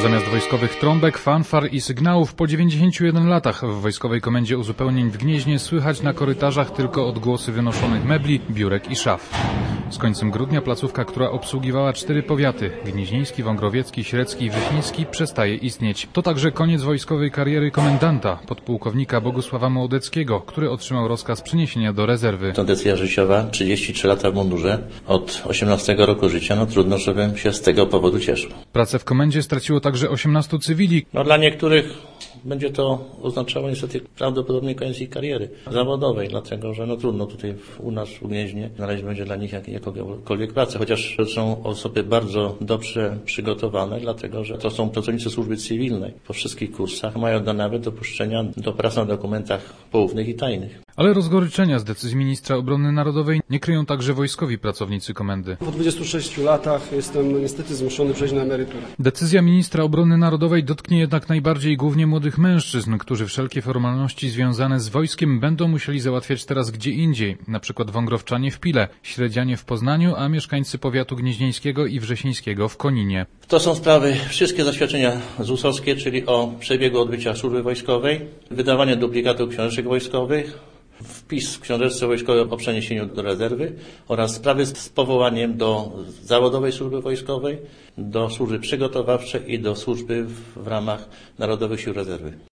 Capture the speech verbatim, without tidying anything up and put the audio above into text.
Zamiast wojskowych trąbek, fanfar i sygnałów po dziewięćdziesięciu jeden latach w Wojskowej Komendzie Uzupełnień w Gnieźnie słychać na korytarzach tylko odgłosy wynoszonych mebli, biurek i szaf. Z końcem grudnia placówka, która obsługiwała cztery powiaty – gnieźnieński, wągrowiecki, średzki i wrzesiński – przestaje istnieć. To także koniec wojskowej kariery komendanta, podpułkownika Bogusława Mołdeckiego, który otrzymał rozkaz przeniesienia do rezerwy. To decyzja życiowa, trzydzieści trzy lata w mundurze, od osiemnastego roku życia, no trudno, żebym się z tego powodu cieszył. Pracę w komendzie straciło także osiemnastu cywili. No dla niektórych będzie to oznaczało niestety prawdopodobnie koniec ich kariery zawodowej, dlatego że no trudno tutaj u nas w Gnieźnie znaleźć będzie dla nich jak, jakąkolwiek pracę, chociaż są osoby bardzo dobrze przygotowane, dlatego że to są pracownicy służby cywilnej. Po wszystkich kursach mają nawet dopuszczenia do prac na dokumentach poufnych i tajnych. Ale rozgoryczenia z decyzji ministra obrony narodowej nie kryją także wojskowi pracownicy komendy. Po dwudziestu sześciu latach jestem niestety zmuszony przejść na emeryturę. Decyzja ministra obrony narodowej dotknie jednak najbardziej głównie młodych mężczyzn, którzy wszelkie formalności związane z wojskiem będą musieli załatwiać teraz gdzie indziej, na przykład wągrowczanie w Pile, średzianie w Poznaniu, a mieszkańcy powiatu gnieźnieńskiego i wrzesińskiego w Koninie. To są sprawy wszystkie zaświadczenia zusowskie, czyli o przebiegu odbycia służby wojskowej, wydawanie duplikatów książek wojskowych, wpis w książeczce wojskowej o przeniesieniu do rezerwy oraz sprawy z powołaniem do zawodowej służby wojskowej, do służby przygotowawczej i do służby w ramach Narodowych Sił Rezerwy.